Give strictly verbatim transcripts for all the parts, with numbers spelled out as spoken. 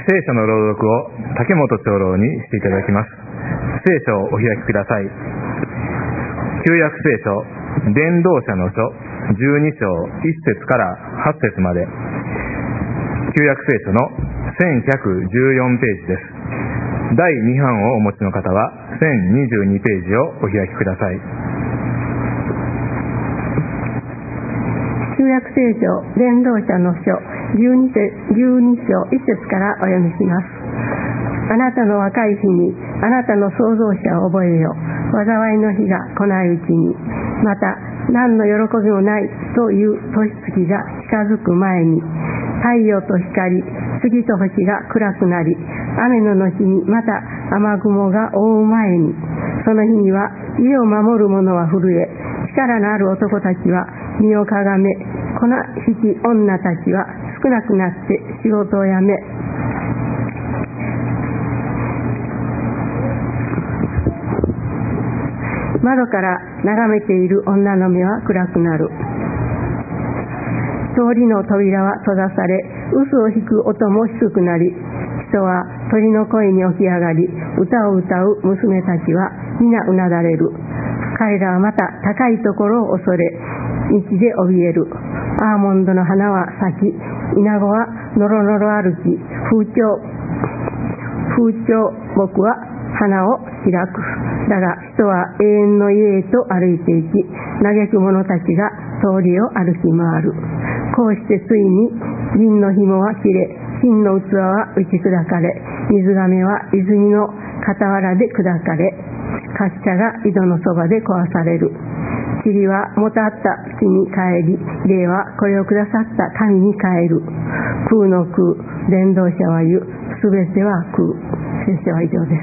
聖書の朗読を竹本長老にしていただきます。聖書をお開きください。旧約聖書伝道者の書じゅうに章いち節からはち節まで、旧約聖書のせんひゃくじゅうよんページです。だいに版をお持ちの方はせんにじゅうにページをお開きください。 旧約聖書伝道者の書じゅうに章いち節からお読みします。あなたの若い日にあなたの創造者を覚えよ。災いの日が来ないうちに、また何の喜びもないという年月が近づく前に、太陽と光、月と星が暗くなり、雨の後にまた雨雲が覆う前に、その日には家を守る者は震え、力のある男たちは身をかがめ、粉引き女たちは少なくなって仕事を辞め、窓から眺めている女の目は暗くなる。通りの扉は閉ざされ、臼を引く音も低くなり、人は鳥の声に起き上がり、歌を歌う娘たちは皆うなだれる。彼らはまた高いところを恐れ、道で怯える。アーモンドの花は咲き、イナゴはのろのろ歩き、風潮風潮木は花を開く。だが人は永遠の家へと歩いていき、嘆く者たちが通りを歩き回る。こうしてついに銀の紐は切れ、金の器は打ち砕かれ、水亀は泉の傍らで砕かれ、滑車が井戸のそばで壊される。塵はもたった地に帰り、霊はこれをくださった神に帰る。空の空、伝道者は言う、すべては空。先生は以上です。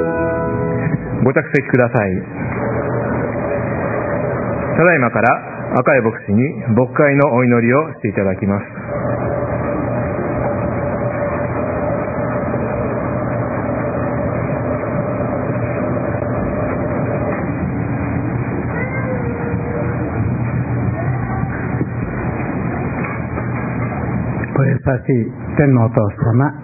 ご着席ください。ただいまから赤井牧師に牧会のお祈りをしていただきます。 お優しい天のお父様、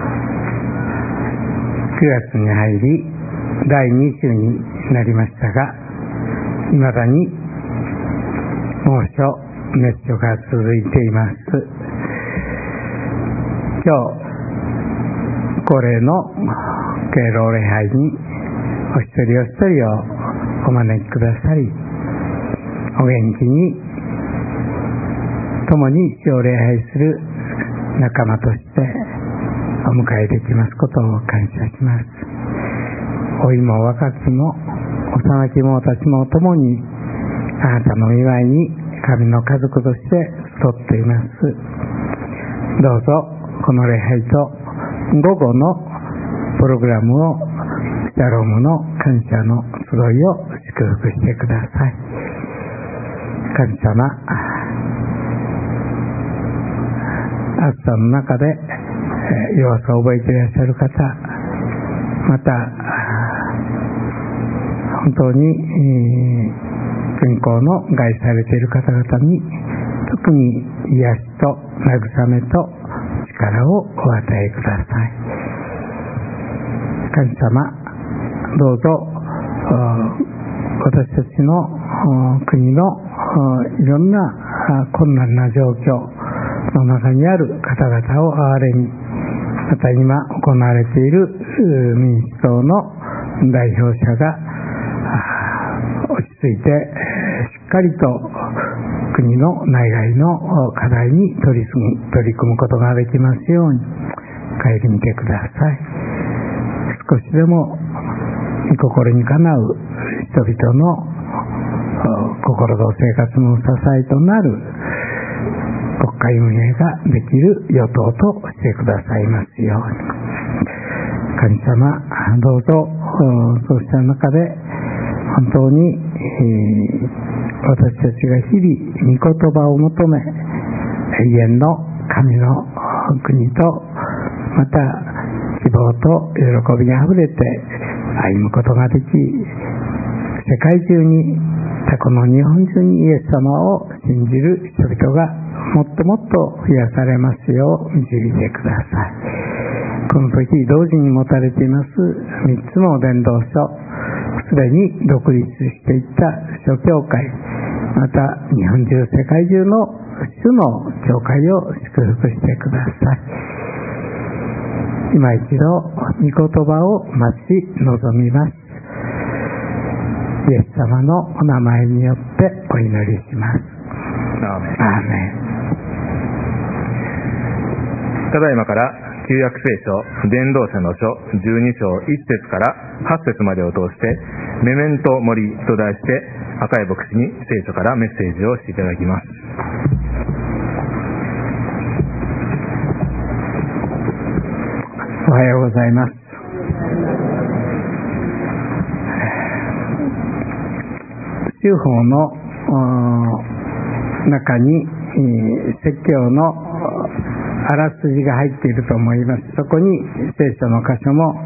くがつに入りだいに週になりましたが、いまだに猛暑、熱暑が続いています。今日恒例の敬老礼拝にお一人お一人をお招きくださり、お元気に共に主を礼拝する仲間としてお迎えできますことを感謝します。老いも若きも幼き者たちも共にあなたの祝いに神の家族として集っています。どうぞこの礼拝と午後のプログラムをシャロームの感謝の集いを祝福してください。神様、暑さの中で弱さを覚えていらっしゃる方、また本当に健康の害されている方々に特に癒しと慰めと力をお与えください。神様、どうぞ私たちの国のいろんな困難な状況の中にある方々を憐れみ、また今行われている民主党の代表者が落ち着いてしっかりと国の内外の課題に取り組む、取り組むことができますように顧みてください。少しでも御心にかなう人々の心と生活の支えとなる国会運営ができる与党としてくださいますように。神様、どうぞそうした中で本当に、えー、私たちが日々御言葉を求め、永遠の神の国とまた希望と喜びにあふれて歩むことができ、世界中に、この日本中にイエス様を信じる人々がもっともっと増やされますよう導いてください。この時同時に持たれていますみっつの伝道書、すでに独立していった諸教会、また日本中世界中の主の教会を祝福してください。今一度御言葉を待ち望みます。イエス様のお名前によってお祈りします。 アーメン。 アーメン。 ただいまから旧約聖書伝道者の書じゅうに章いち節からはち節までを通してメメントモリと題して赤井牧師に聖書からメッセージをしていただきます。 おはようございます。州法の中に説教のあらすじが入っていると思います。そこに聖書の箇所も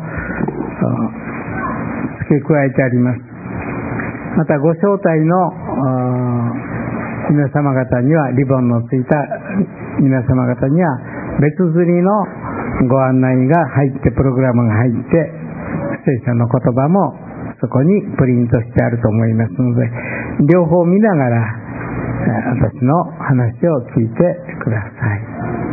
付け加えてあります。またご招待の皆様方には、リボンのついた皆様方には別釣りのご案内が入って、プログラムが入って聖書の言葉もそこにプリントしてあると思いますので、両方見ながら私の話を聞いてください。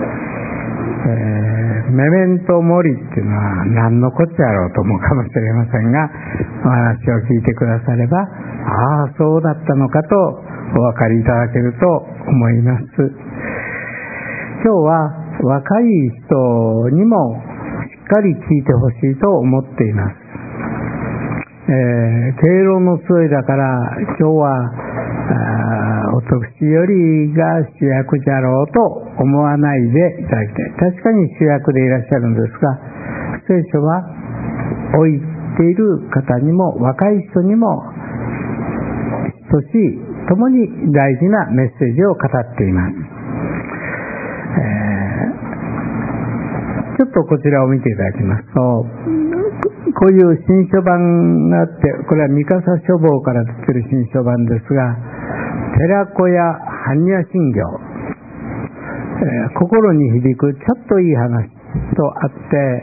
えー、メメントモリっていうのは何のこっちゃろうと思うかもしれませんが、お話を聞いてくだされば、ああそうだったのかとお分かりいただけると思います。今日は若い人にもしっかり聞いてほしいと思っています。えー、敬老の集いだから今日は私よりが主役じゃろうと思わないでいただきたい。確かに主役でいらっしゃるんですが、聖書は老いている方にも若い人にも等しいともに大事なメッセージを語っています。えー、ちょっとこちらを見ていただきますと、こういう新書版があって、これは三笠書房から出ている新書版ですが、寺子屋般若心経、えー、心に響くちょっといい話とあって、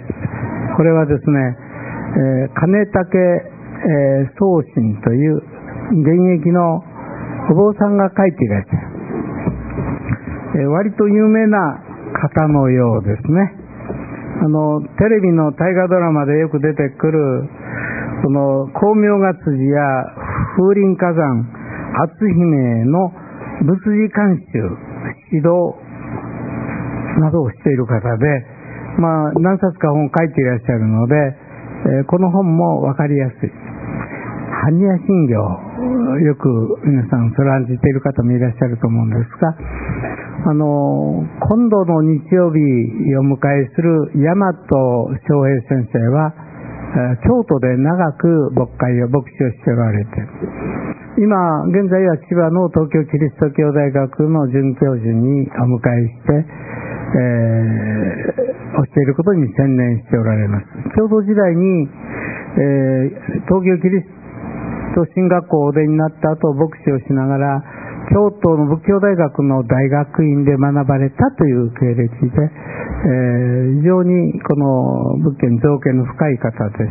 これはですね、えー、金竹、えー、宗信という現役のお坊さんが書いていらっしゃる、えー、割と有名な方のようですね。あのテレビの大河ドラマでよく出てくるその光明月寺や風林火山、篤姫の仏事監修、指導などをしている方で、まあ、何冊か本を書いていらっしゃるので、えー、この本も分かりやすい。般若心経、よく皆さんそれを案じている方もいらっしゃると思うんですが、あの今度の日曜日を迎えする大和翔平先生は、えー、京都で長く牧会を牧師をしておられて、今現在は千葉の東京キリスト教大学の准教授にお迎えして、えー、教えることに専念しておられます。共同時代に、えー、東京キリスト神学校をお出になった後、牧師をしながら京都の仏教大学の大学院で学ばれたという経歴で、えー、非常にこの仏教に造詣の深い方です。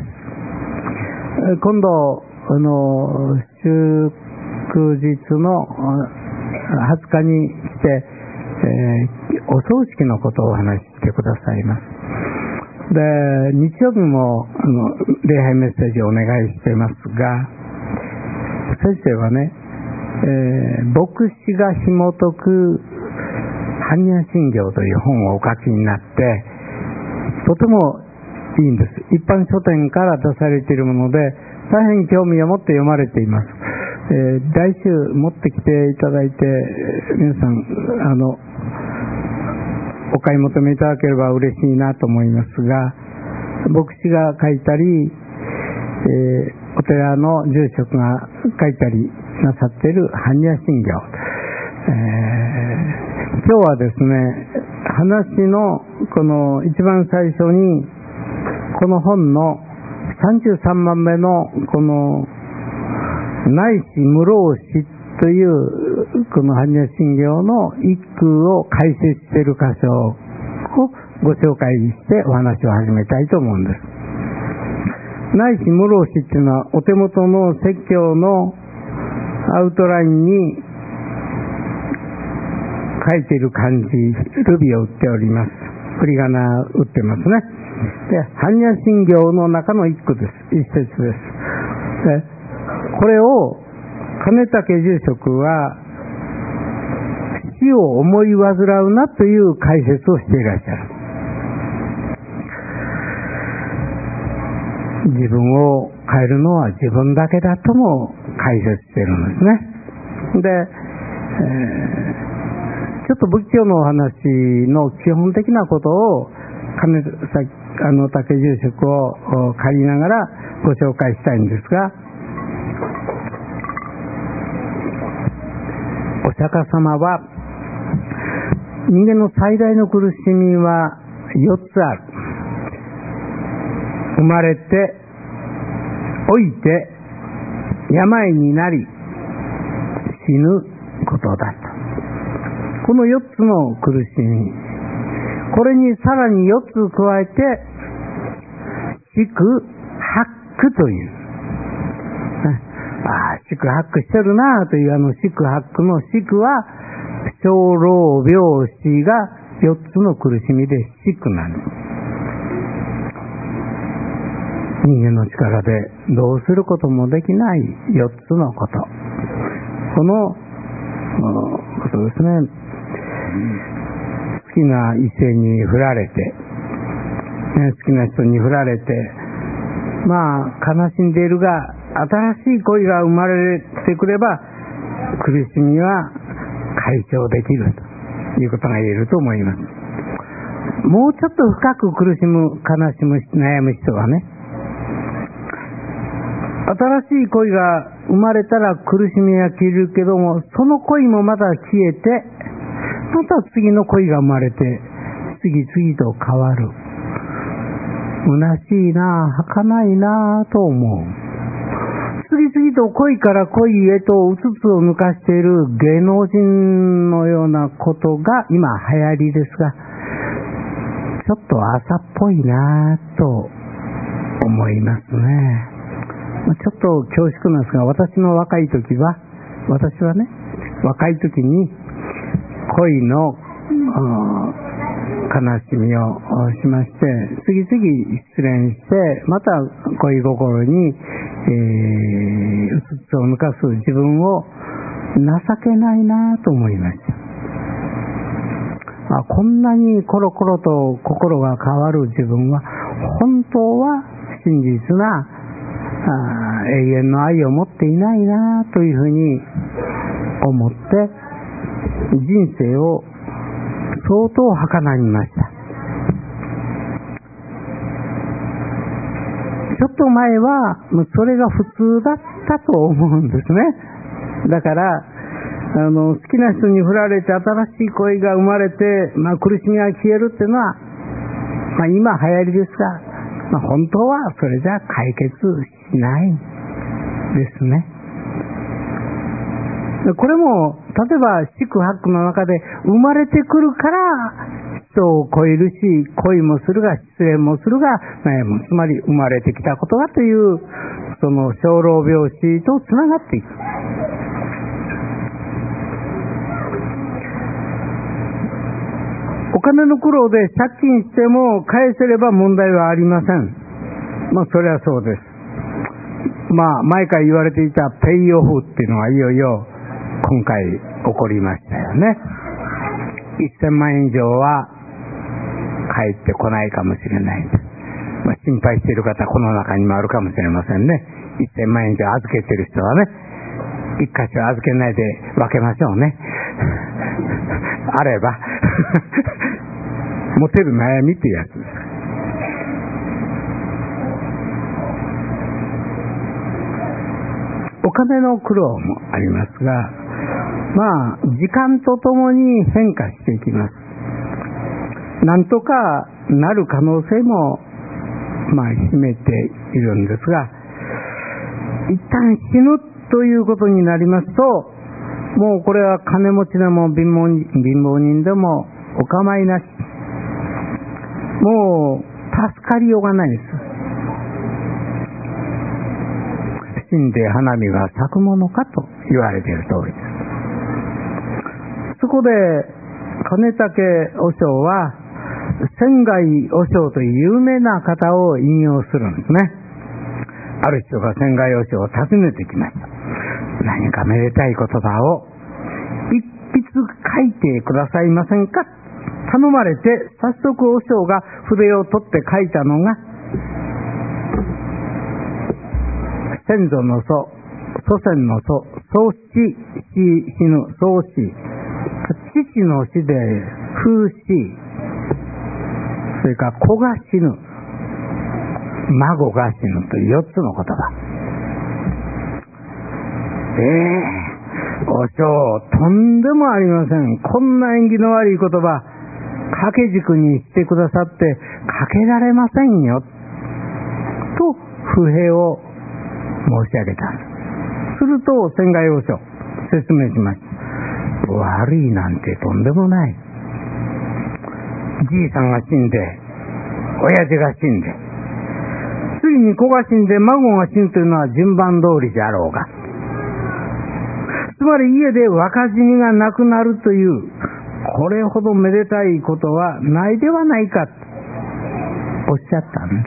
今度あの祝日のはつかに来て、えー、お葬式のことをお話ししてくださいます。で、日曜日もあの礼拝メッセージをお願いしていますが、先生はね、えー、牧師が紐解く般若心経という本をお書きになって、とてもいいんです。一般書店から出されているもので、大変興味を持って読まれています。えー、来週持ってきていただいて、皆さんあのお買い求めいただければ嬉しいなと思いますが、牧師が書いたり、えー、お寺の住職が書いたりなさっている般若心経、えー、今日はですね、話のこの一番最初にこの本のさんじゅうさんばんめのこの内視無老死というこの般若心経の一句を解説している箇所をご紹介してお話を始めたいと思うんです。内視無老死っていうのはお手元の説教のアウトラインに書いている漢字、ルビを打っております。振り仮名打ってますね。で、般若心経の中の一句です。一節です。で、これを金竹住職は死を思い煩うなという解説をしていらっしゃる。自分を変えるのは自分だけだとも解説しているんですね。で、えー、ちょっと仏教のお話の基本的なことを金あの竹住職を借りながらご紹介したいんですが、お釈迦様は人間の最大の苦しみはよっつある。生まれて老いて病になり死ぬことだと。このよっつの苦しみ、これにさらによっつ加えて四苦八苦という、ああ四苦八苦してるなというあの四苦八苦の四苦は生老病死がよっつの苦しみで四苦なんです。人間の力でどうすることもできないよっつのこと、このことですね。好きな異性に振られて、好きな人に振られて、まあ悲しんでいるが新しい恋が生まれてくれば苦しみは解消できるということが言えると思います。もうちょっと深く苦しむ、悲しむ、悩む人はね、 新しい恋が生まれたら苦しみは消えるけども、その恋もまた消えて、また次の恋が生まれて、次々と変わる。虚しいな、儚いなと思う。次々と恋から恋へとうつつを抜かしている芸能人のようなことが今流行りですが、ちょっと朝っぽいなと思いますね。ちょっと恐縮なんですが、私の若い時は、私はね、若い時に恋の悲しみをしまして、次々失恋して、また恋心に、えー、うつつを抜かす自分を情けないなと思いました。あ、こんなにコロコロと心が変わる自分は、本当は真実なあ永遠の愛を持っていないなというふうに思って、人生を相当儚みました。ちょっと前はそれが普通だったと思うんですね。だからあの好きな人に振られて新しい恋が生まれて、まあ、苦しみが消えるっていうのは、まあ、今流行りですが、まあ、本当はそれじゃ解決しないですね。これも例えば四苦八苦の中で生まれてくるから人を超えるし、恋もするが失恋もするが、つまり生まれてきたことがというその生老病死とつながっていく。お金の苦労で借金しても返せれば問題はありません。まあそれはそうです。まあ前から言われていたペイオフっていうのはいよいよ今回起こりましたよね。せんまんえん以上は返ってこないかもしれない。まあ、心配している方この中にもあるかもしれませんね。せんまんえん以上預けている人はね、一箇所預けないで分けましょうね。あれば持てる悩みっていうやつです。お金の苦労もありますが、まあ時間とともに変化していきます。なんとかなる可能性もまあ秘めているんですが、一旦死ぬということになりますと、もうこれは金持ちでも貧乏人、貧乏人でもお構いなし、もう助かりようがないです。死んで花見が咲くものかと言われている通りです。そこで金武和尚は仙外和尚という有名な方を引用するんですね。ある人が仙外和尚を訪ねてきました。何かめでたい言葉を一筆書いてくださいませんか、頼まれて、早速和尚が筆を取って書いたのが、先祖の祖、祖先の祖、祖死、死、死ぬ、祖死、父の死で風死、それから子が死ぬ、孫が死ぬというよっつの言葉。ええー、和尚、とんでもありません。こんな縁起の悪い言葉、掛け軸にしてくださってかけられませんよと不平を申し上げた。すると仙外和尚説明しました。悪いなんてとんでもない。じいさんが死んで、親父が死んで、次に子が死んで孫が死ぬというのは順番通りであろうが、つまり家で若死にがなくなるというこれほどめでたいことはないではないかとおっしゃったんです。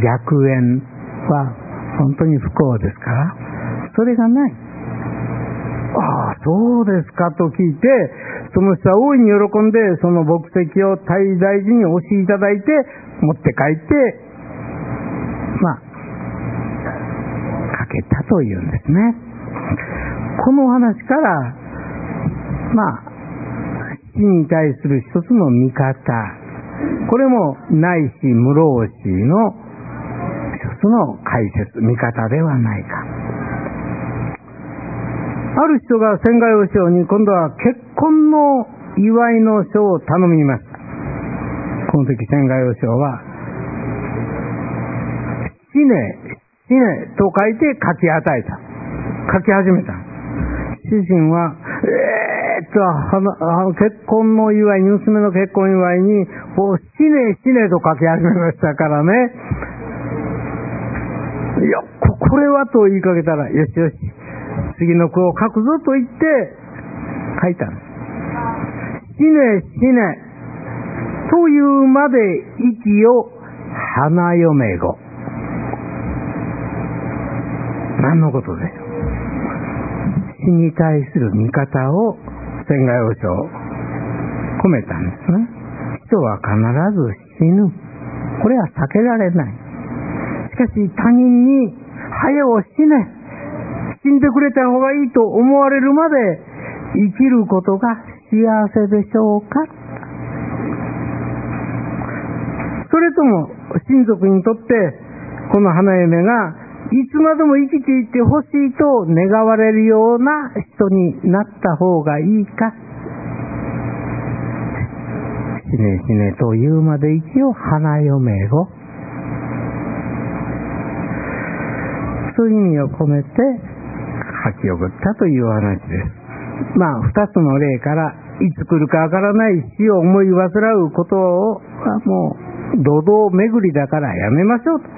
逆縁は本当に不幸ですから、それがない。ああ、そうですかと聞いて、その人は大いに喜んで、その墨跡を大大事におしいただいて持って帰って、まあかけたというんですね。この話からまあ死に対する一つの見方、これもないし無老死の一つの解説、見方ではないか。ある人が千賀義雄に今度は結婚の祝いの書を頼みました。この時千賀義雄は死ね死ねと書いて書き与えた。書き始めた。主人はえー、っとあの結婚の祝い、娘の結婚祝いにこう死ね死ねと書き始めましたからね。いや こ, これはと言いかけたら、よしよし次の句を書くぞと言って書いたんです。死ね死ねというまで息を花嫁子。何のことでしょう。死に対する見方を千賀義雄込めたんですね。人は必ず死ぬ。これは避けられない。しかし他人に早を死ね、死んでくれた方がいいと思われるまで生きることが幸せでしょうか。それとも親族にとってこの花嫁がいつまでも生きていてほしいと願われるような人になった方がいいか。死ね死ねと言うまで生きよ花嫁子。そういう意味を込めて書き送ったという話です。まあ二つの例からいつ来るかわからない死を思い煩うことをもう堂々巡りだからやめましょうと。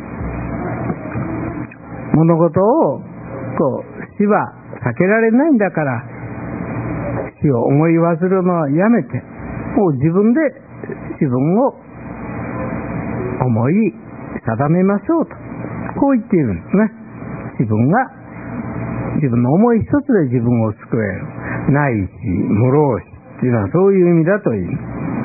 物事をこう死は避けられないんだから死を思い煩うのはやめて、もう自分で自分を思い定めましょうと、こう言っているんですね。自分が自分の思い一つで自分を救える。ないし無老死っていうのはそういう意味だという。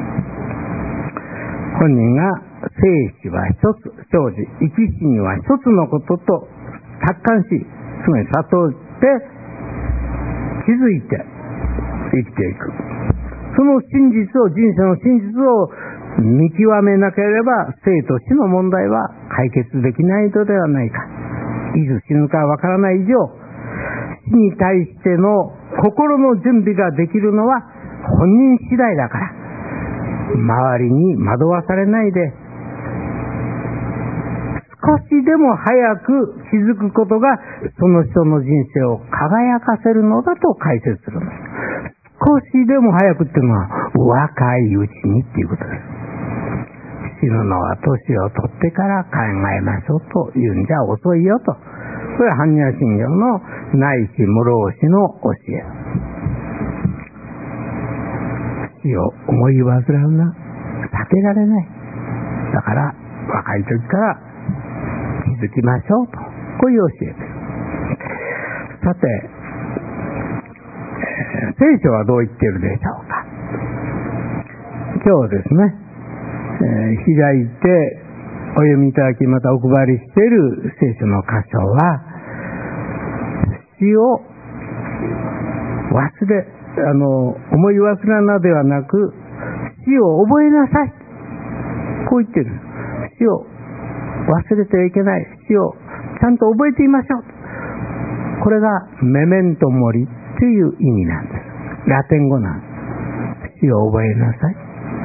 本人が生死は一つ、生死生き死には一つのことと達観し、つまり悟って気づいて生きていく。その真実を、人生の真実を見極めなければ生と死の問題は解決できないのではないか。いつ死ぬかわからない以上、死に対しての心の準備ができるのは本人次第だから、周りに惑わされないで少しでも早く気づくことがその人の人生を輝かせるのだと解説するんです。少しでも早くっていうのは若いうちにっていうことです。死ぬのは年を取ってから考えましょうというんじゃ遅いよと。これは般若心経のないし無老死の教え。死を思い煩うな、避けられない。だから若い時から気づきましょうと、こういう教えです。さて、えー、聖書はどう言っているでしょうか。今日ですね、えー、開いてお読みいただき、またお配りしている聖書の箇所は、死を忘れ、あの、思い忘れなではなく、死を覚えなさい。こう言ってる。死を忘れてはいけない。死をちゃんと覚えていましょう。これがメメントモリという意味なんです。ラテン語なんです。死を覚えなさい。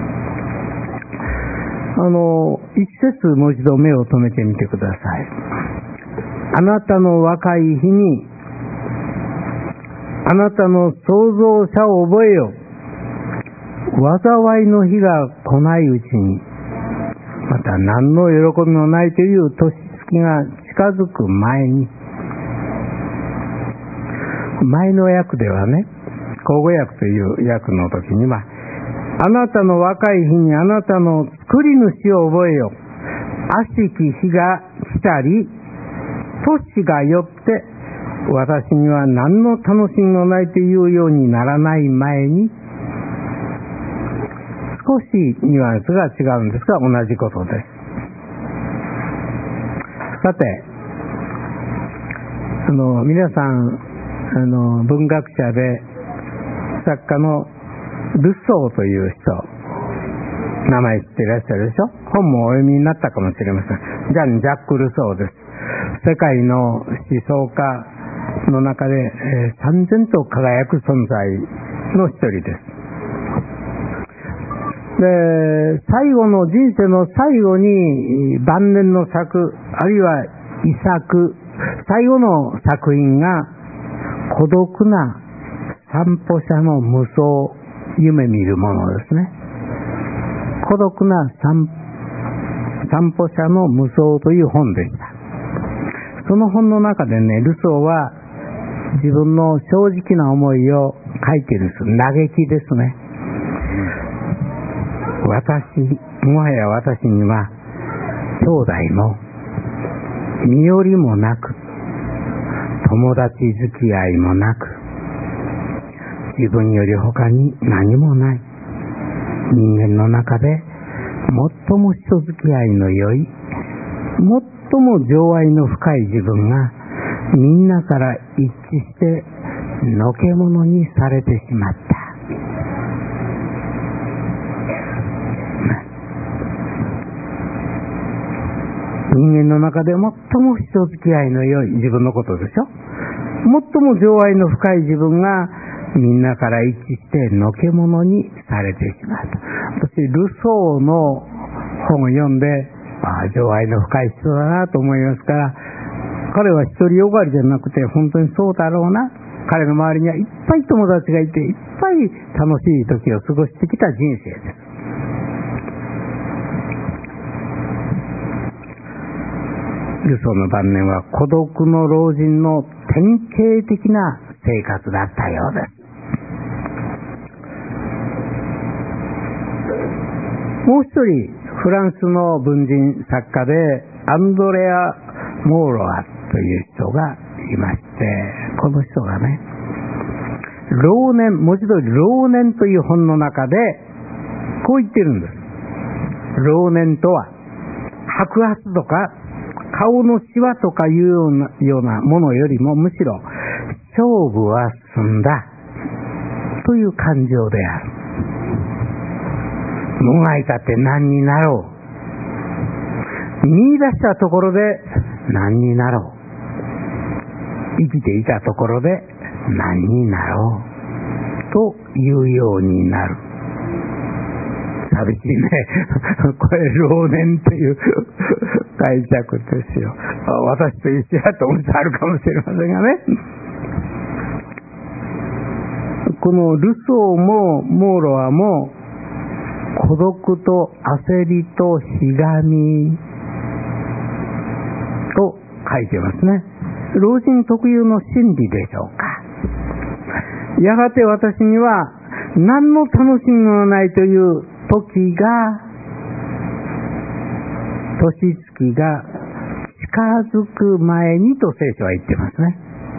あの、一節もう一度目を留めてみてください。あなたの若い日に、あなたの創造者を覚えよ。災いの日が来ないうちに、また何の喜びもないという年月が近づく前に、前の訳ではね、口語訳という訳の時には、あなたの若い日にあなたの作り主を覚えよ。悪しき日が来たり、年がよって私には何の楽しみもないというようにならない前に、少しニュアンスが違うんですが同じことです。さて、あの皆さん、あの文学者で作家のルソーという人、名前知っていらっしゃるでしょ。本もお読みになったかもしれません。ジャン・ジャック・ルソーです。 世界の思想家の中で、えー、燦然と輝く存在の一人です。で、最後の人生の最後に晩年の作、あるいは遺作、最後の作品が孤独な散歩者の無双、夢見るものですね。孤独な散散歩者の無双という本でした。その本の中でね、ルソーは自分の正直な思いを書いているんです。嘆きですね。私、もはや私には兄弟も身寄りもなく、友達付き合いもなく、自分より他に何もない。人間の中で最も人付き合いの良い、最も情愛の深い自分がみんなから一致してのけものにされてしまった。人間の中で最も人付き合いの良い自分のことでしょ。最も情愛の深い自分がみんなから一致してのけものにされてしまった。私ルソーの本を読んで、ああ情愛の深い人だなと思いますから、彼は独りよがりじゃなくて本当にそうだろうな。彼の周りにはいっぱい友達がいて、いっぱい楽しい時を過ごしてきた人生です。ルソーの晩年は孤独の老人の典型的な生活だったようです。もう一人フランスの文人作家でアンドレア・モーロアという人がいまして、この人がね、老年、文字通り老年という本の中でこう言ってるんです。老年とは白髪とか顔のシワとかいうような、ようなものよりも、むしろ勝負は済んだという感情である。もがいたって何になろう。見出したところで何になろう。生きていたところで何になろうというようになる。寂しいね。これ老年という解釈ですよ。私と一緒やと思ってあるかもしれませんがね。このルソーもモーロアも孤独と焦りとひがみと書いてますね。老人特有の心理でしょうか。やがて私には何の楽しみもないという時が、年月が近づく前にと聖書は言ってますね。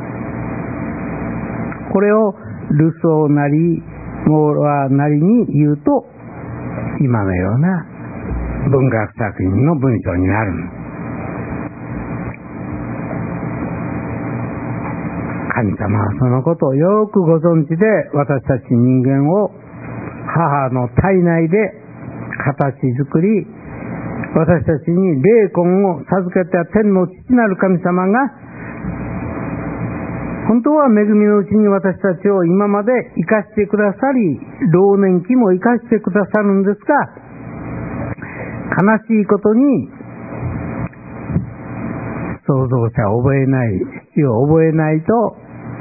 これをルソーなりモーロアなりに言うと、今のような文学作品の文章になる。神様はそのことをよくご存知で、私たち人間を母の体内で形作り、私たちに霊魂を授けた天の父なる神様が、本当は恵みのうちに私たちを今まで生かしてくださり、老年期も生かしてくださるんですが、悲しいことに創造者を覚えない、死を覚えないと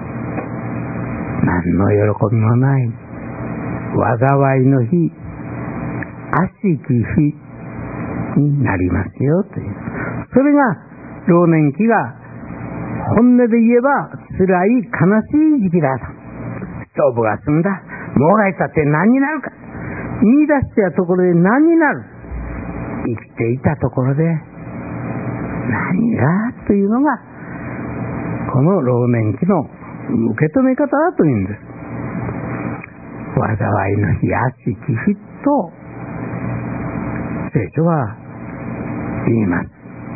何の喜びもない、災いの日、悪しき日になりますよという。それが老年期が本音で言えば辛い悲しい時期だと。勝負が済んだ。もがいたって何になるか。見出したところで何になる。生きていたところで何がというのがこの老年期の受け止め方だというんです。災いの日、悪しき日と聖書は言います。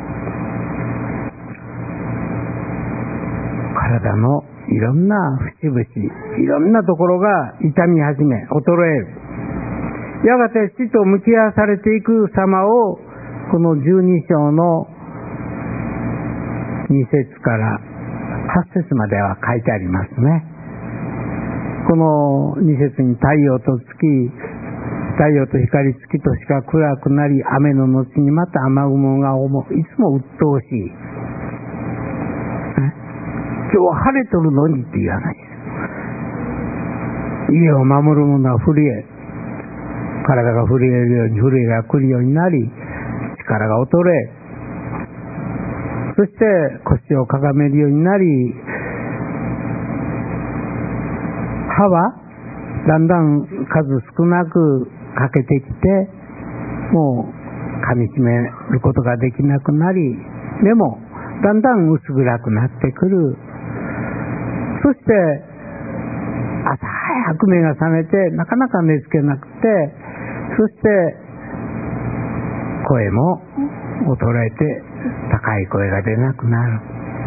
体のいろんな節々、いろんなところが痛み始め、衰える。やがて死と向き合わされていく様を、この十二章のに節からはち節までは書いてありますね。このに節に太陽と月、太陽と光、月としか暗くなり、雨の後にまた雨雲が思う。いつも鬱陶しい。今日は晴れとるのにっていう話です。家を守る者は震え、体が震えるように震えが来るようになり、力が衰え、そして腰をかがめるようになり、歯はだんだん数少なく欠けてきて、もう噛み締めることができなくなり、目もだんだん薄暗くなってくる。そして朝早く目が覚めてなかなか寝つけなくて、そして声も衰えて高い声が出なくなる。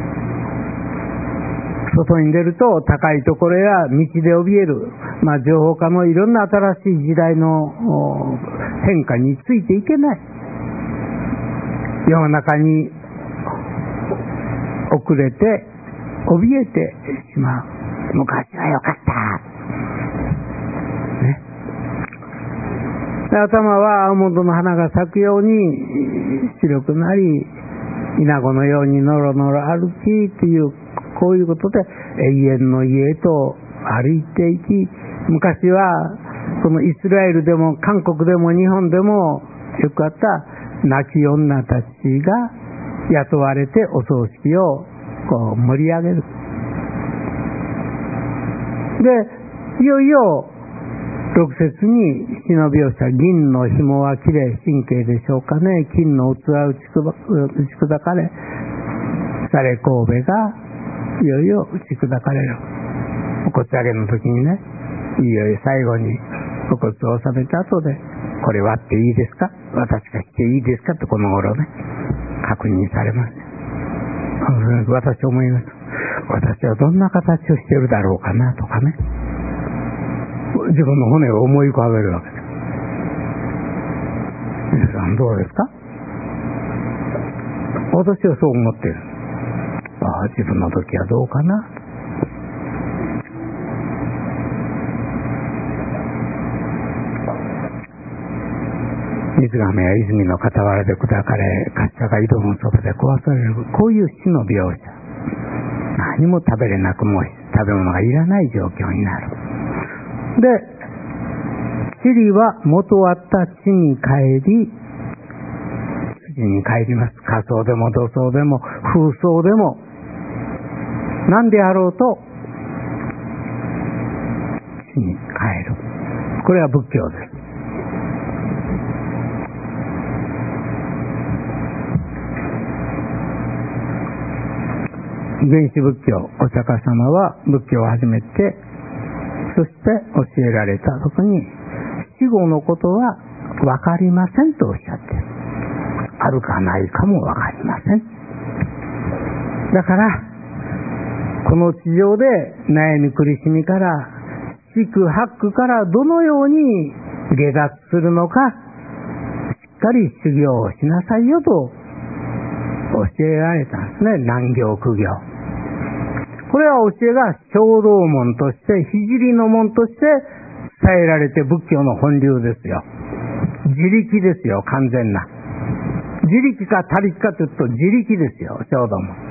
外に出ると高いところや道で怯える、まあ、情報化のいろんな新しい時代の変化についていけない。世の中に遅れて怯えてしまう。昔は良かったね。頭は青物の花が咲くように白くなり、稲子のようにのろのろ歩きっていう、こういうことで永遠の家へと歩いていき、昔はこのイスラエルでも韓国でも日本でもよくあった泣き女たちが雇われてお葬式をこう盛り上げる。で、いよいよろく節に死の描写、銀の紐はきれい神経でしょうかね、金の器打ち砕かれ、され神戸がいよいよ打ち砕かれる。お骨上げの時にね、いよいよ最後にお骨を納めた後で、これ割っていいですか、私がしていいですかってこの頃ね、確認されます。私思います。私はどんな形をしてるだろうかなとかね、自分の骨を思い浮かべるわけです。皆さんどうですか？私はそう思ってる。ああ、自分の時はどうかな。水亀や泉の傍らで砕かれ、滑車が井戸のそばで壊される、こういう死の描写。何も食べれなく、もう食べ物がいらない状況になる。で、塵は元あった地に帰り、土に帰ります。火葬でも土葬でも風葬でも何であろうと地に帰る。これは仏教です。原始仏教、お釈迦様は仏教を始めて、そして教えられた時に死後のことは分かりませんとおっしゃっている。あるかないかも分かりません。だからこの地上で悩み苦しみから四苦八苦からどのように下脱するのか、しっかり修行をしなさいよと教えられたんですね。難行苦行、これは教えが小道門として、聖の門として伝えられて、仏教の本流ですよ。自力ですよ、完全な。自力か他力かというと自力ですよ、小道門。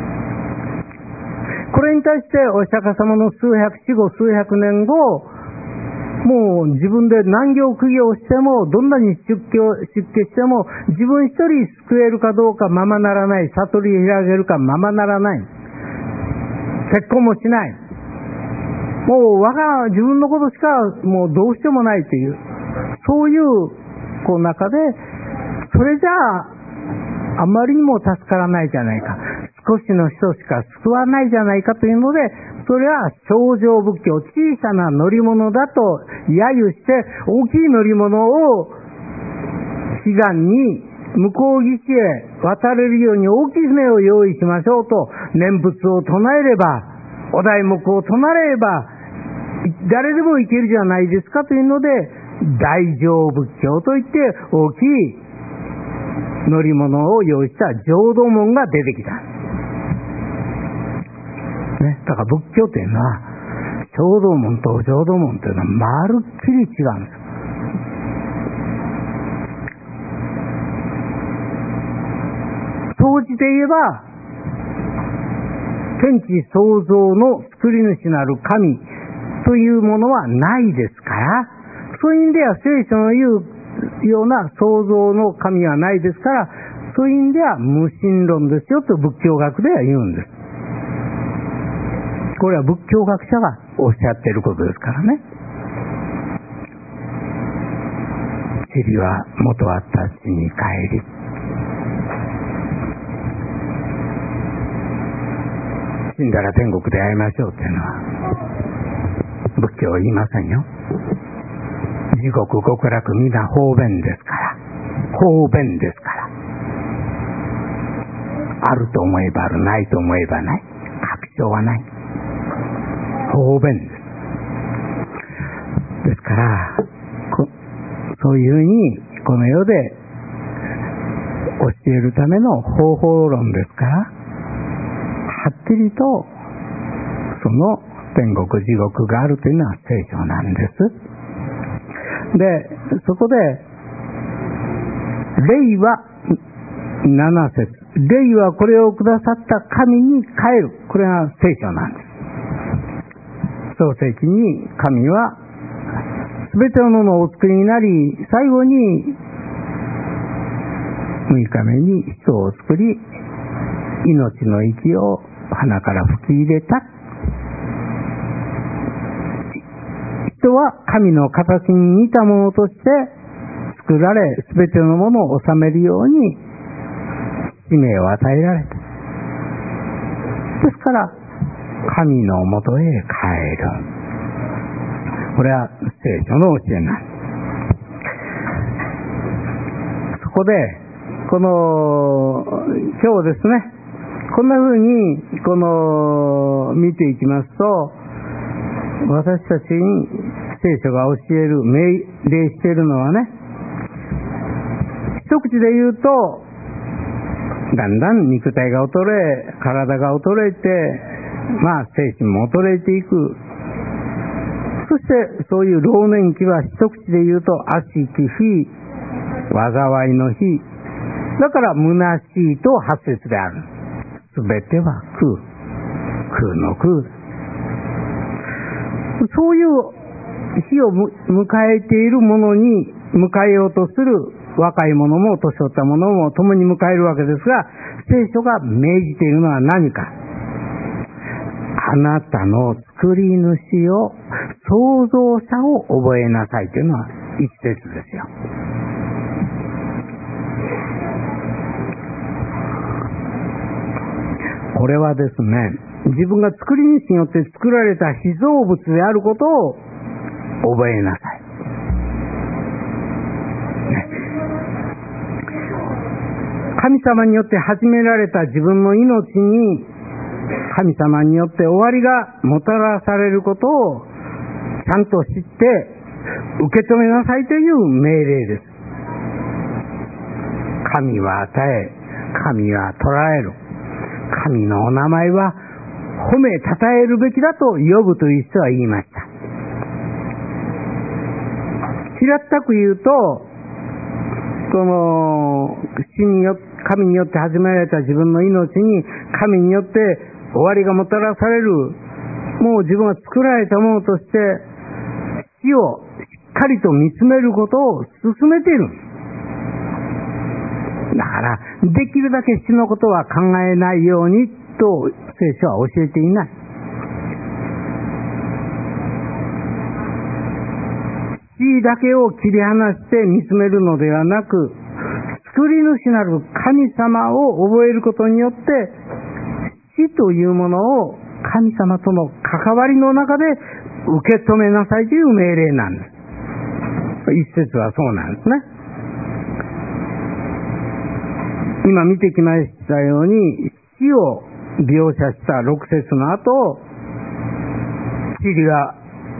これに対してお釈迦様の数百死後数百年後、もう自分で難行苦行しても、どんなに出家出家しても、自分一人救えるかどうかままならない、悟り開けるかままならない、結婚もしない、もう我が自分のことしかもうどうしようもないという、そういうこう中で、それじゃああまりにも助からないじゃないか、少しの人しか救わないじゃないかというので、それは小乗仏教、小さな乗り物だと揶揄して、大きい乗り物を彼岸に向こう岸へ渡れるように大きい船を用意しましょうと念仏を唱えれば、お題目を唱えれば誰でも行けるじゃないですかというので、大乗仏教といって大きい乗り物を用意した浄土門が出てきた。 ね。だから仏教というのは、浄土門とお浄土門というのはまるっきり違うんです。総じて言えば、天地創造の作り主なる神というものはないですから、そういう意味では聖書の言うような創造の神はないですから、そういう意味では無神論ですよと仏教学では言うんです。これは仏教学者がおっしゃっていることですからね。塵は元あった地に帰り、死んだら天国で会いましょうっていうのは仏教は言いませんよ。地獄極楽皆方便ですから、方便ですから、あると思えばある、ないと思えばない、確証はない、方便です。ですからそういうふうにこの世で教えるための方法論ですから、はっきりとその天国地獄があるというのは聖書なんです。で、そこで霊はなな節、霊はこれをくださった神に帰る、これが聖書なんです。創世記に神はすべてのものをお作りになり、最後にむいかめに人を作り、命の息を鼻から吹き入れた。人は神の形に似たものとして作られ、すべてのものを治めるように使命を与えられた。ですから神のもとへ帰る。これは聖書の教えなんです。そこでこの今日ですね、こんな風にこの見ていきますと、私たちに聖書が教える、命令しているのはね、一口で言うと、だんだん肉体が衰え、体が衰えて、まあ精神も衰えていく。そしてそういう老年期は一口で言うと悪しき日、災いの日。だから虚しいとはち節である。すべては空。空の空。そういう日を迎えているものに迎えようとする若い者も年寄った者も共に迎えるわけですが、聖書が命じているのは何か。あなたの作り主を、創造者を覚えなさいというのは一節ですよ。これはですね、自分が作り主によって作られた被造物であることを覚えなさい。ね、神様によって始められた自分の命に、神様によって終わりがもたらされることをちゃんと知って受け止めなさいという命令です。神は与え、神は捕らえる。神のお名前は褒めたたえるべきだとヨブという人は言いました。平ったく言うと、この死によ神によって始められた自分の命に神によって終わりがもたらされる、もう自分が作られたものとして死をしっかりと見つめることを進めている。だからできるだけ死のことは考えないようにと聖書は教えていない。死だけを切り離して見つめるのではなく、作り主なる神様を覚えることによって死というものを神様との関わりの中で受け止めなさいという命令なんです。一節はそうなんですね。今見てきましたように、死を描写したろく節の後、塵が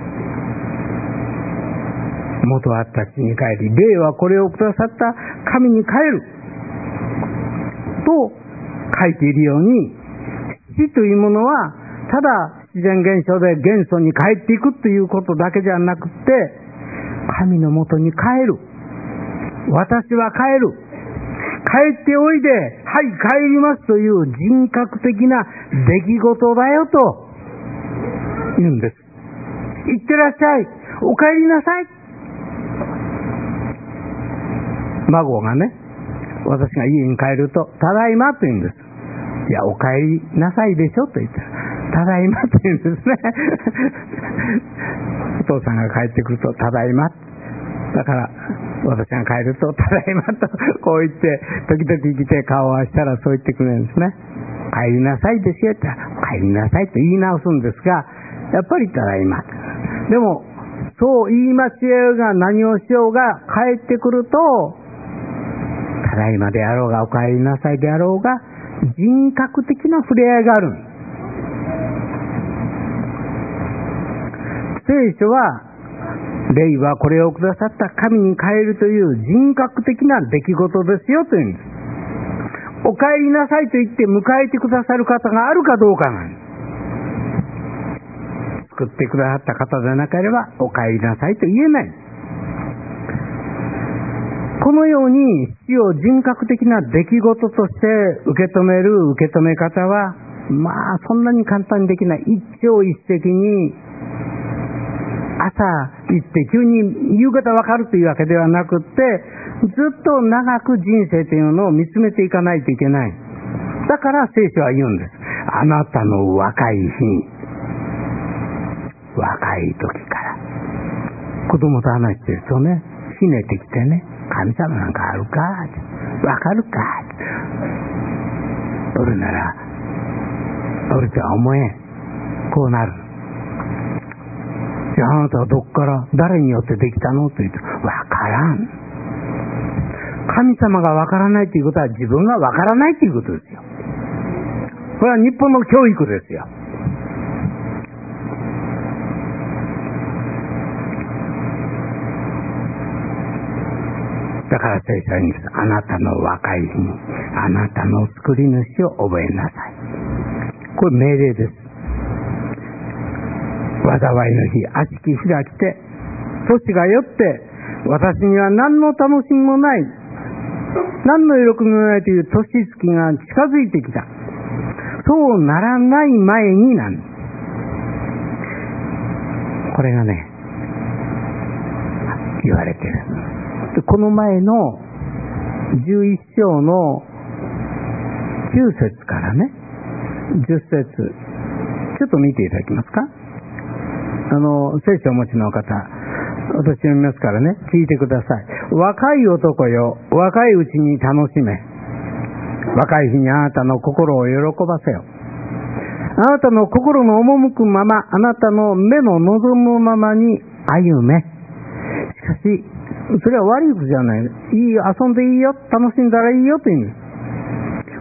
元あった地に帰り、霊はこれをくださった神に帰ると書いているように、死というものはただ自然現象で元素に帰っていくということだけじゃなくて、神のもとに帰る。私は帰る。帰っておいで、はい、帰りますという人格的な出来事だよと言うんです。行ってらっしゃい。お帰りなさい。孫がね、私が家に帰ると、ただいまと言うんです。いや、お帰りなさいでしょと言ったら、ただいまと言うんですね。お父さんが帰ってくると、ただいま。だから、私が帰ると、ただいまとこう言って、時々来て顔を合わせたらそう言ってくれるんですね。帰りなさいですよって言ったら、帰りなさいと言い直すんですが、やっぱりただいま。でも、そう言い間違えようが何をしようが帰ってくると、ただいまであろうがお帰りなさいであろうが、人格的な触れ合いがある。聖書は、霊はこれをくださった神に帰るという人格的な出来事ですよというんです。お帰りなさいと言って迎えてくださる方があるかどうかなんです。作ってくださった方でなければお帰りなさいと言えない。このように死を人格的な出来事として受け止める受け止め方は、まあそんなに簡単にできない。一朝一夕に朝行って急に夕方わかるというわけではなくって、ずっと長く人生というのを見つめていかないといけない。だから聖書は言うんです。あなたの若い日に、若い時から子供と話してるとね、ひねってきてね、神様なんかあるかわかるか俺なら俺とは思えん。こうなる。じゃああなたはどっから誰によってできたのと言うと、わからん。神様がわからないということは自分がわからないということですよ。これは日本の教育ですよ。だから聖書は言うんです。あなたの若い日にあなたの作り主を覚えなさい。これ命令です。災いの日、悪しき日が来て、年がよって、私には何の楽しみもない、何の喜びもないという年月が近づいてきた。そうならない前になんです。これがね、言われてる。この前のじゅういっ章のきゅう節からね、じゅっ節、ちょっと見ていただけますか。あの、聖書をお持ちの方、私読みますからね、聞いてください。若い男よ、若いうちに楽しめ。若い日にあなたの心を喜ばせよ。あなたの心の赴くまま、あなたの目の望むままに歩め。しかし、それは悪いことじゃない。いいよ、遊んでいいよ、楽しんだらいいよという意味です。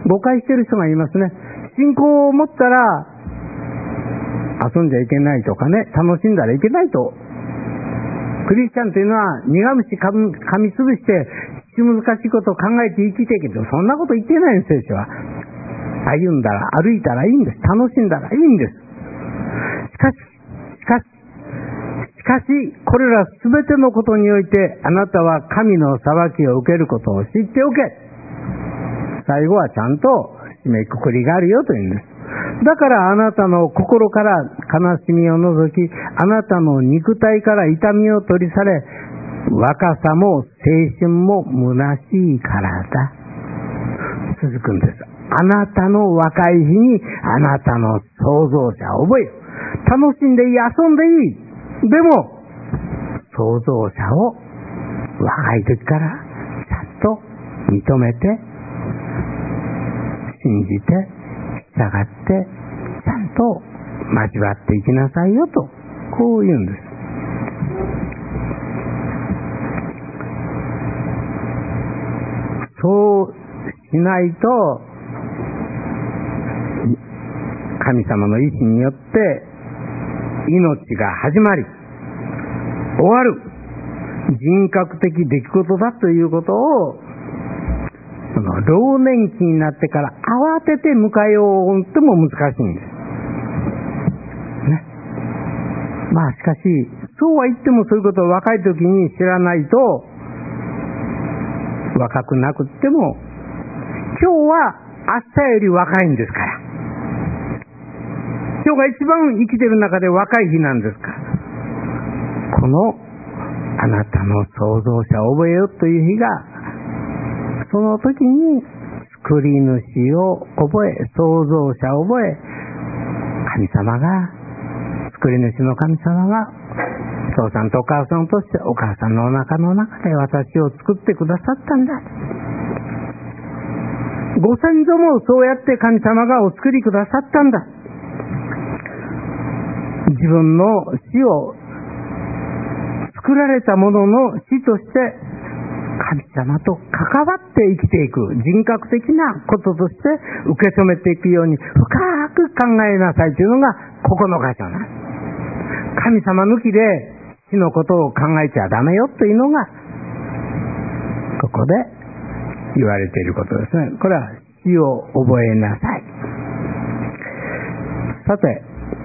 誤解している人がいますね。信仰を持ったら、遊んじゃいけないとかね、楽しんだらいけないと。クリスチャンというのは苦虫噛み、噛みつぶして難しいことを考えて生きていけど、そんなこと言ってないんです、聖書は。歩んだら歩いたらいいんです。楽しんだらいいんです。しかししかししかしこれらすべてのことにおいてあなたは神の裁きを受けることを知っておけ。最後はちゃんと締めくくりがあるよというんです。だからあなたの心から悲しみを除き、あなたの肉体から痛みを取り去れ、若さも青春も虚しいからだ。続くんです。あなたの若い日にあなたの創造者を覚えよ。楽しんでいい、遊んでいい。でも創造者を若い時からちゃんと認めて、信じて、従ってちゃんと交わっていきなさいよと、こう言うんです。そうしないと神様の意志によって命が始まり終わる人格的出来事だということを、その老年期になってから慌てて迎えようとも難しいんです。 まあしかし、そうは言ってもそういうことを若い時に知らないと、若くなくっても、今日は明日より若いんですから。今日が一番生きてる中で若い日なんですから。このあなたの創造者を覚えよという日が、その時に作り主を覚え、創造者を覚え、神様が、作り主の神様が、父さんとお母さんとしてお母さんのお腹の中で私を作ってくださったんだ。ご先祖もそうやって神様がお作りくださったんだ。自分の死を作られたものの死として神様と関わって生きていく人格的なこととして受け止めていくように深く考えなさいというのがここの箇所なんです。神様抜きで死のことを考えちゃダメよというのがここで言われていることですね。これは死を覚えなさい。さて、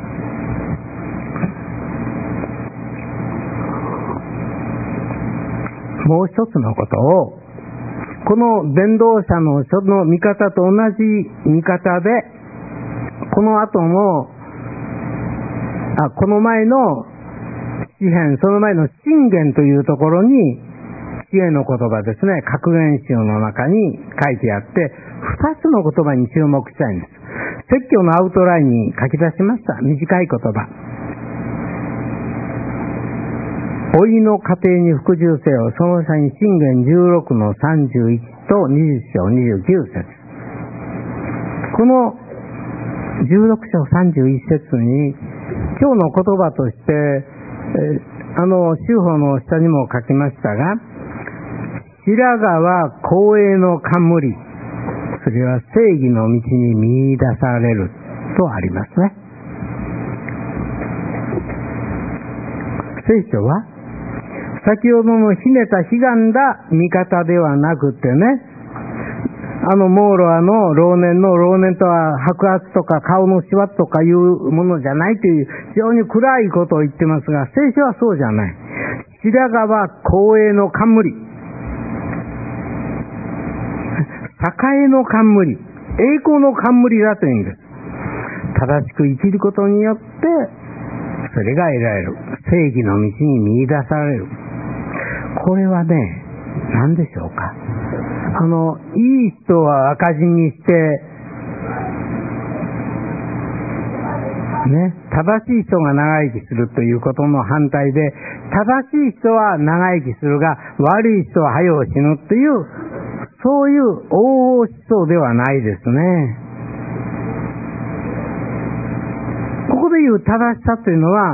もう一つのことを、この伝道者の書の見方と同じ見方で、この後の、あ、この前の詩編、その前の箴言というところに、知恵の言葉ですね、格言集の中に書いてあって、二つの言葉に注目したいんです。説教のアウトラインに書き出しました。短い言葉。老いの家庭に服従せよ。その下に箴言じゅうろくのさんじゅういちとにじゅっ章にじゅうきゅう節。このじゅうろく章さんじゅういち節に今日の言葉として、えあの修法の下にも書きましたが、白髪光栄の冠、それは正義の道に見出されるとありますね。聖書は先ほどのひねた悲願だ見方ではなくてね、あのモーロアの老年の老年とは白髪とか顔のシワとかいうものじゃないという非常に暗いことを言ってますが、聖書はそうじゃない。白髪は光栄の冠、栄の冠、栄光の冠だというんです。正しく生きることによってそれが得られる。正義の道に見出される。これはね、何でしょうか。あの、いい人は赤字にして、ね、正しい人が長生きするということの反対で、正しい人は長生きするが、悪い人は早う死ぬっていう、そういう応々しそうではないですね。ここで言う正しさというのは、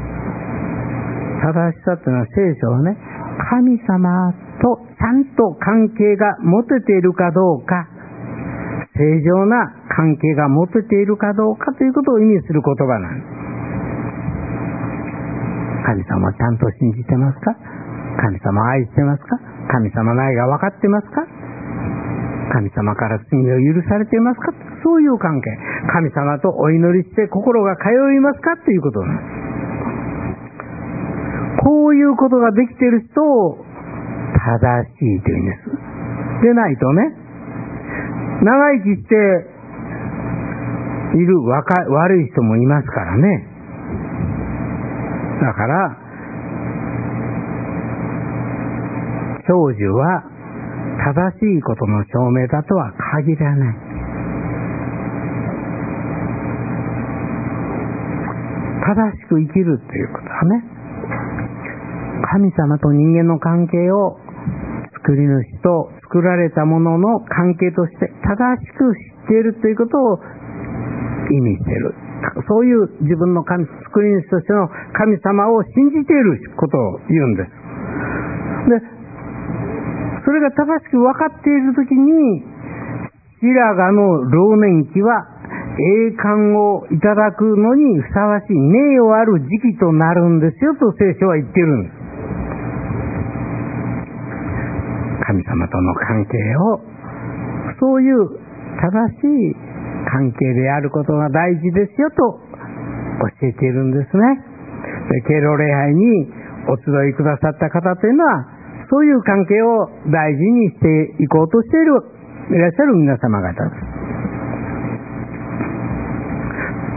正しさというのは聖書はね、神様とちゃんと関係が持てているかどうか、正常な関係が持てているかどうかということを意味する言葉なんです。神様をちゃんと信じてますか？神様を愛してますか？神様の愛が分かってますか？神様から罪を許されていますか？そういう関係。神様とお祈りして心が通いますかということなんです。こういうことができている人を正しいというんです。でないとね、長生きしている若い悪い人もいますからね。だから長寿は正しいことの証明だとは限らない。正しく生きるということはね、神様と人間の関係を作り主と作られたものの関係として正しく知っているということを意味している。そういう自分の神、作り主としての神様を信じていることを言うんです。で、それが正しく分かっているときに、白髪の老年期は栄冠をいただくのにふさわしい名誉ある時期となるんですよと聖書は言っているんです。神様との関係を、そういう正しい関係であることが大事ですよと教えているんですね。 で敬老礼拝にお集いくださった方というのは、そういう関係を大事にしていこうとしているいらっしゃる皆様方です。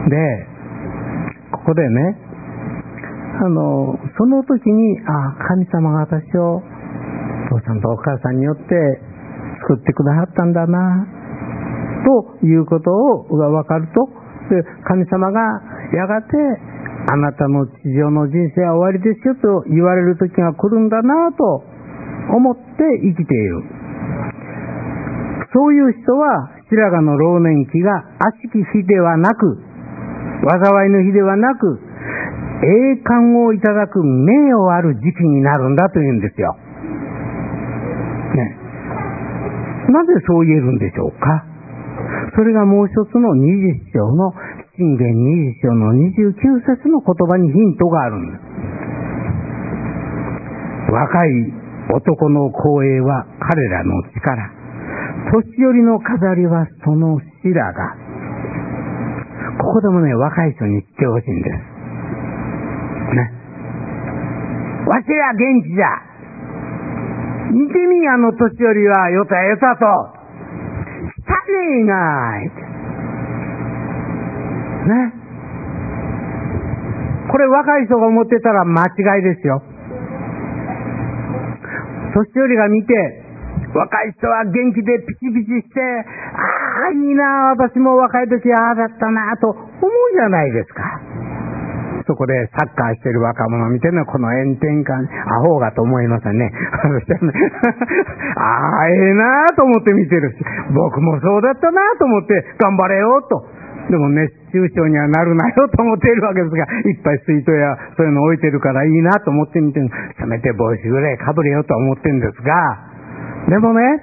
で、ここでね、あのその時に、あ、神様が私をお父さんとお母さんによって作ってくださったんだなということをが分かると、で神様がやがてあなたの地上の人生は終わりですよと言われる時が来るんだなと思って生きている。そういう人は白髪の老年期が悪しき日ではなく、災いの日ではなく、栄冠をいただく名誉ある時期になるんだというんですよ。ね。なぜそう言えるんでしょうか。それがもう一つのにじゅっ章の箴言にじゅっ章のにじゅうきゅう節の言葉にヒントがあるんです。若い男の光栄は彼らの力、年寄りの飾りはその白髪。ここでもね、若い人に知ってほしいんです。ね。わしら元気じゃ。見てみ、あの年寄りはよたよたと。したねえがい。ね。これ若い人が思ってたら間違いですよ。年寄りが見て、若い人は元気でピチピチして、ああ、いいな、私も若い時ああだったな、と思うじゃないですか。そこでサッカーしてる若者を見てね、この炎天下、アホがと思いますよね。ああ、ええなと思って見てるし、僕もそうだったなと思って頑張れよと。でも熱中症にはなるなよと思っているわけですが、いっぱい水筒やそういうの置いてるからいいなと思って見てる。せめて帽子ぐらいかぶれよと思ってるんですが、でもね、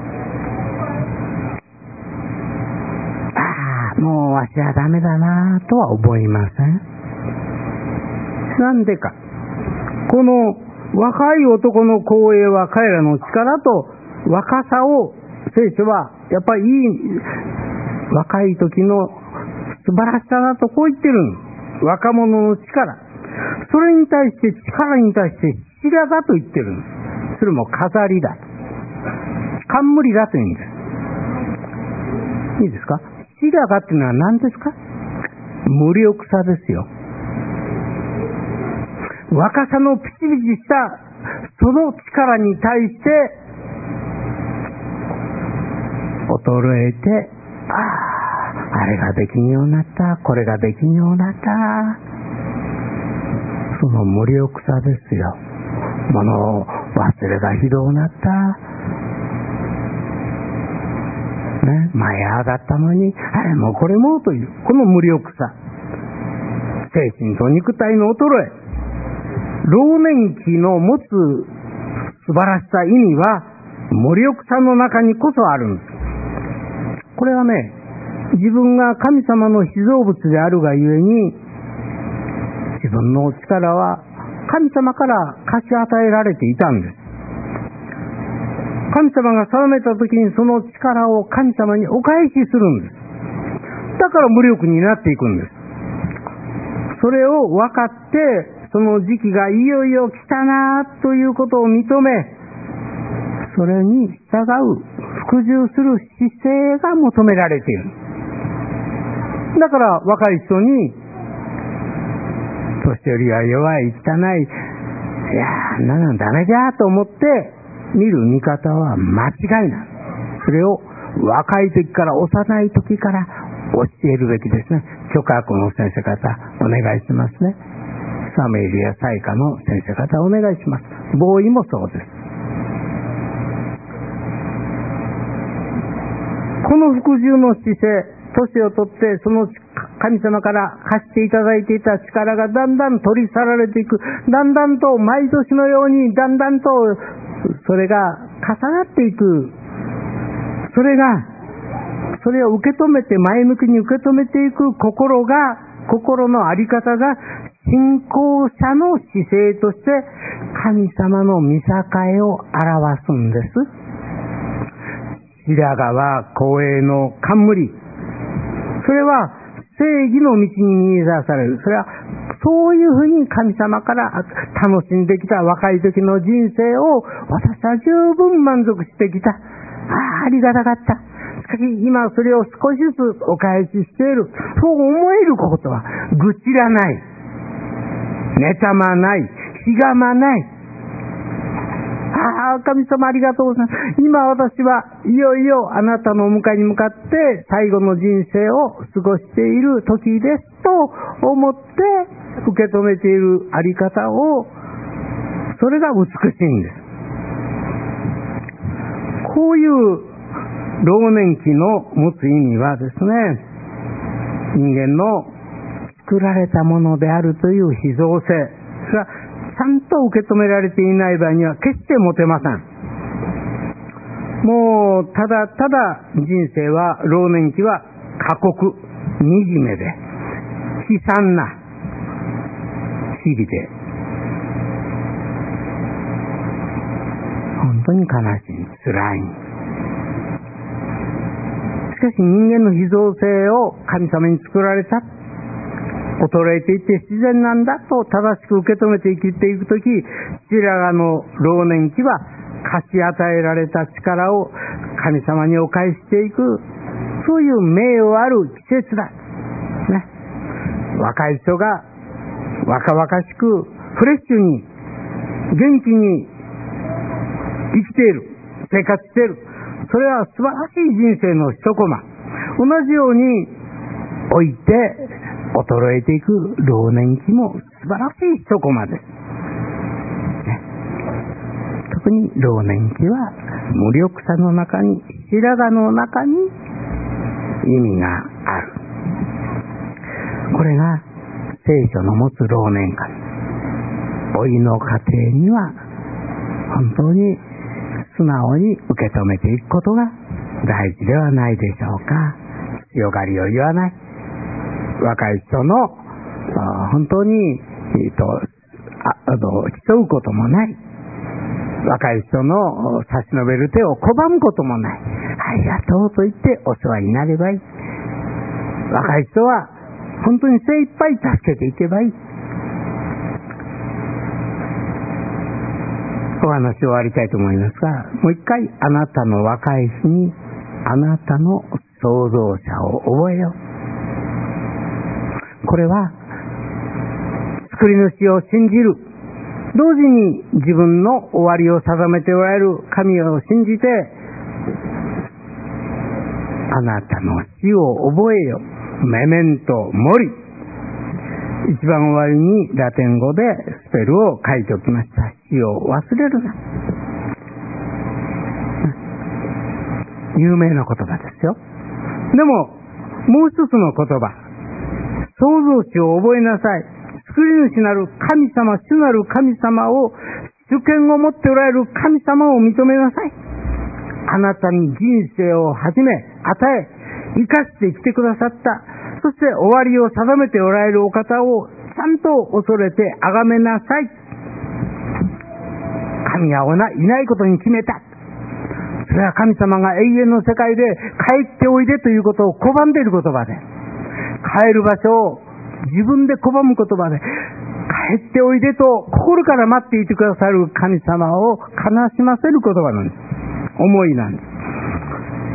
ああ、もうわしはダメだなとは思いません。なんでか。この若い男の光栄は彼らの力と若さを聖書はやっぱりいい若い時の素晴らしさだとこう言ってるん。若者の力。それに対して力に対して白だと言ってるんです。それも飾りだ。冠だと言うんです。いいですか？白髪っていうのは何ですか？無力さですよ。若さのピチピチしたその力に対して衰えて、ああ、あれができんようになった、これができんようになった、その無力さですよ。物を忘れがひどくなった、ね、前ああだったのにあれもこれもというこの無力さ、精神と肉体の衰え、老年期の持つ素晴らしさ、意味は無力さの中にこそあるんです。これはね、自分が神様の被造物であるがゆえに、自分の力は神様から貸し与えられていたんです。神様が定めた時にその力を神様にお返しするんです。だから無力になっていくんです。それを分かって、その時期がいよいよ来たなということを認め、それに従う、服従する姿勢が求められている。だから若い人に、年寄りは弱い、汚い、いやー、なんなんダメじゃと思って見る見方は間違いない。それを若い時から、幼い時から教えるべきですね。許可学の先生方、お願いしますね。サムエルやサイカの先生方お願いします。ボーイもそうです。この服従の姿勢、年をとってその神様から貸していただいていた力がだんだん取り去られていく。だんだんと毎年のようにだんだんとそれが重なっていく。それが、それを受け止めて前向きに受け止めていく心が、心のあり方が信仰者の姿勢として神様の御栄を表すんです。白髪は光栄の冠。それは正義の道に見出される。それはそういうふうに神様から楽しんできた若い時の人生を私は十分満足してきた。ああ、ありがたかった。しかし今それを少しずつお返ししている。そう思えることは愚痴らない。妬まない。ひがまない。ああ、神様ありがとうございます。今私はいよいよあなたのお迎えに向かって最後の人生を過ごしている時ですと思って受け止めているあり方を、それが美しいんです。こういう老年期の持つ意味はですね、人間の作られたものであるという被造性がちゃんと受け止められていない場合には決して持てません。もうただただ人生は、老年期は過酷、惨めで悲惨な日々で、本当に悲しい、辛い。しかし人間の被造性を神様に作られた、衰えていって自然なんだと正しく受け止めて生きていくとき、白髪の老年期は貸し与えられた力を神様にお返ししていく、そういう名誉ある季節だ、ね、若い人が若々しくフレッシュに元気に生きている、生活している、それは素晴らしい人生の一コマ。同じように置いて衰えていく老年期も素晴らしい一コマです、ね、特に老年期は無力さの中に、白髪の中に意味がある。これが聖書の持つ老年観。老いの過程には本当に素直に受け止めていくことが大事ではないでしょうか。強がりを言わない。若い人の本当に、えーと、ああの競うこともない。若い人の差し伸べる手を拒むこともない。ありがとうと言ってお世話になればいい。若い人は本当に精一杯助けていけばいい。お話を終わりたいと思いますが、もう一回、あなたの若い日にあなたの創造者を覚えよう。これは作り主を信じる、同時に自分の終わりを定めておられる神を信じて、あなたの死を覚えよ。メメントモリ。一番終わりにラテン語でスペルを書いておきました。死を忘れるな。有名な言葉ですよ。でももう一つの言葉、創造主を覚えなさい。作り主なる神様、主なる神様を、主権を持っておられる神様を認めなさい。あなたに人生をはじめ与え生かしてきてくださった、そして終わりを定めておられるお方をちゃんと恐れて崇めなさい。神がいないことに決めた。それは神様が永遠の世界で帰っておいでということを拒んでいる言葉で、帰る場所を自分で拒む言葉で、帰っておいでと心から待っていてくださる神様を悲しませる言葉なんです。思いなんです。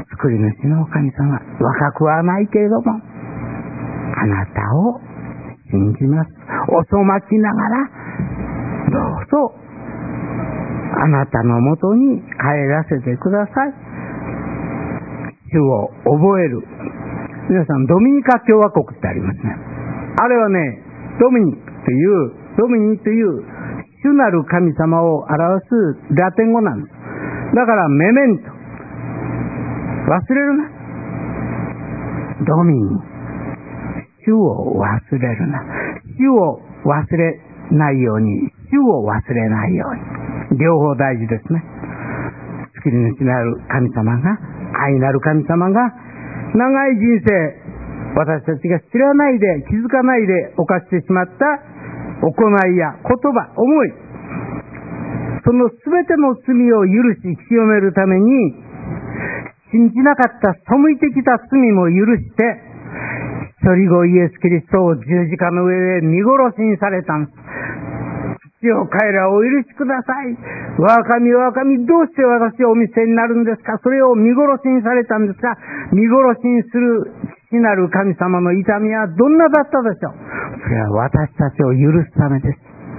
作り主の神様、若くはないけれどもあなたを信じます。遅まきながらどうぞあなたのもとに帰らせてください。主を覚える。皆さん、ドミニカ共和国ってありますね。あれはね、ドミニクというドミニという主なる神様を表すラテン語なんです。だからメメント、忘れるな。ドミニ、主を忘れるな。主を忘れないように、主を忘れないように、両方大事ですね。作り主なる神様が、愛なる神様が長い人生、私たちが知らないで気づかないで犯してしまった行いや言葉、思い、その全ての罪を許し清めるために、信じなかった背いてきた罪も許して一人子イエス・キリストを十字架の上で見殺しにされたんです。父よ、彼らをお許しください。我が神、我が神、どうして私をお見せになるんですか。それを見殺しにされたんですが、見殺しにする父なる神様の痛みはどんなだったでしょう。それは私たちを許すためです。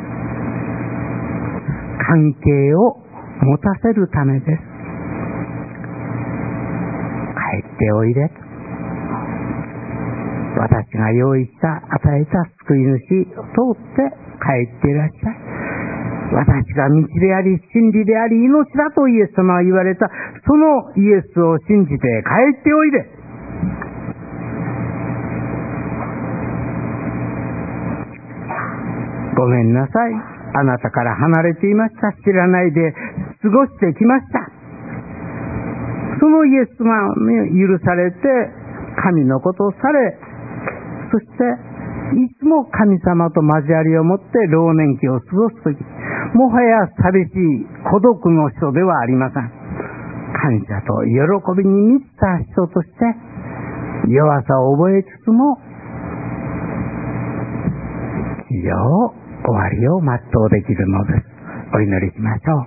関係を持たせるためです。帰っておいでと。私が用意した与えた救い主を通って帰っていらっしゃい。私が道であり真理であり命だとイエス様は言われた。そのイエスを信じて帰っておいで。ごめんなさい。あなたから離れていました。知らないで過ごしてきました。そのイエス様に許されて神のことをされ、そしていつも神様と交わりを持って老年期を過ごすとき、もはや寂しい孤独の人ではありません。感謝と喜びに満ちた人として弱さを覚えつつも地上終わりを全うできるのです。お祈りしましょう。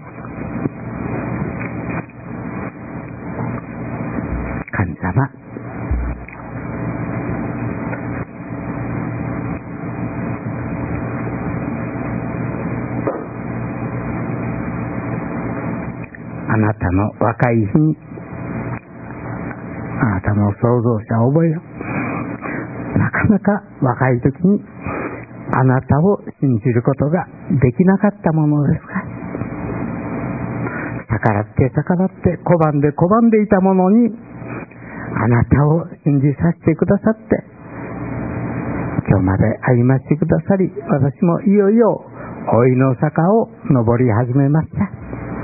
神様、あなたの若い日にあなたの創造者を覚えよ。なかなか若い時にあなたを信じることができなかったものですが、逆らって逆らって拒んで拒んでいたものにあなたを信じさせてくださって、今日まで歩ませてくださり、私もいよいよ老いの坂を登り始めました。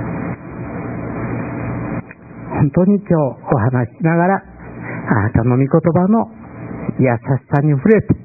本当に今日お話ししながらあなたの御言葉の優しさに触れて、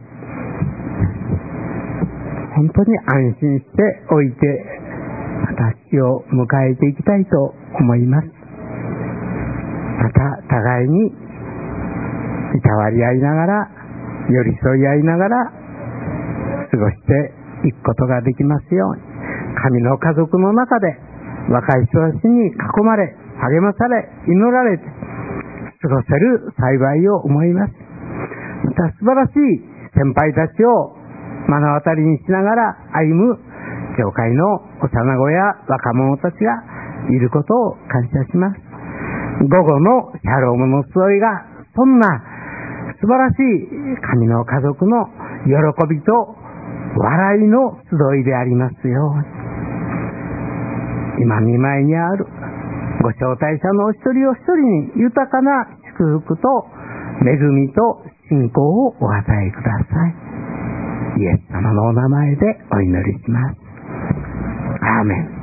本当に安心しておいて私を迎えていきたいと思います。また互いにいたわり合いながら、寄り添い合いながら過ごしていくことができますように、神の家族の中で若い人たちに囲まれ励まされ祈られて過ごせる幸いを思います。また素晴らしい先輩たちを目の当たりにしながら歩む教会の幼子や若者たちがいることを感謝します。午後のシャロームの集いがそんな素晴らしい神の家族の喜びと笑いの集いでありますように、今見舞いにあるご招待者のお一人お一人に豊かな祝福と恵みと信仰をお与えください。イエス様のお名前でお祈りします。アーメン。